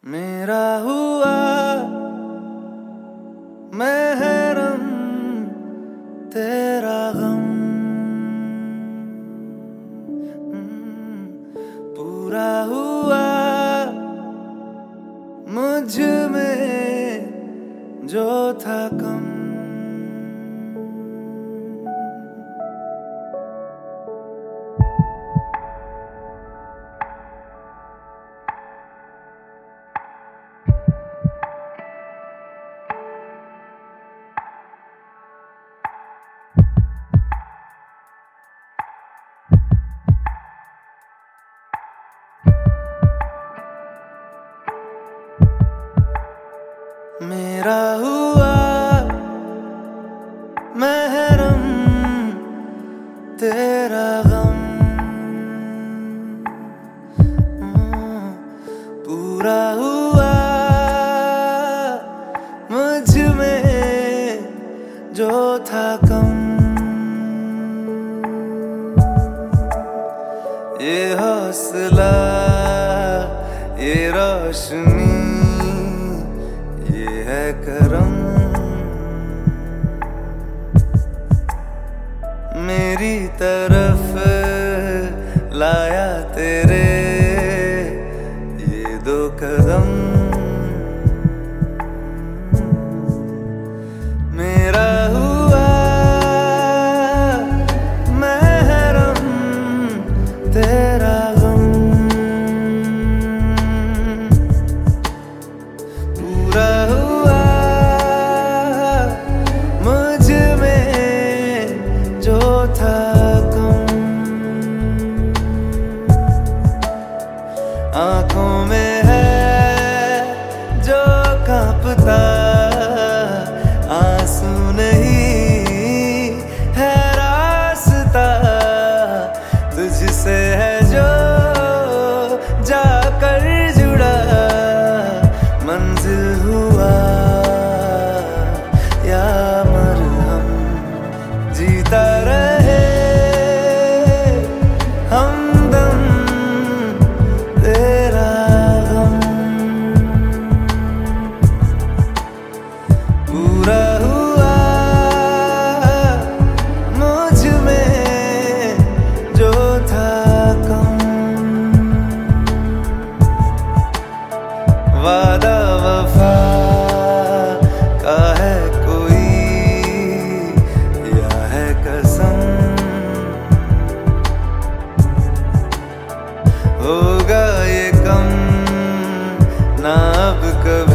मेरा हुआ महरम तेरा गम, पूरा हुआ मुझ में जो था कम। मेरा हुआ महरम तेरा गम, पूरा हुआ मुझ में जो था कम। ये हौसला, ये रोशनी, ये है करम, मेरी तरफ लाया तेरे ये दो कदम। मेरा हुआ महरम तेरा गम, पूरा हुआ मुझ में जो था कम। आंखों में है जो कांपता, आंसू नहीं है रास्ता, तुझसे है जो जाकर जुड़ा, मंजिल हुआ या मरहम। जीता रहे हमदम तेरा गम, पूरा हुआ मुझ में जो था कम। वादा वफा का है कोई या है कसम, होगा ये कम ना अब कभी।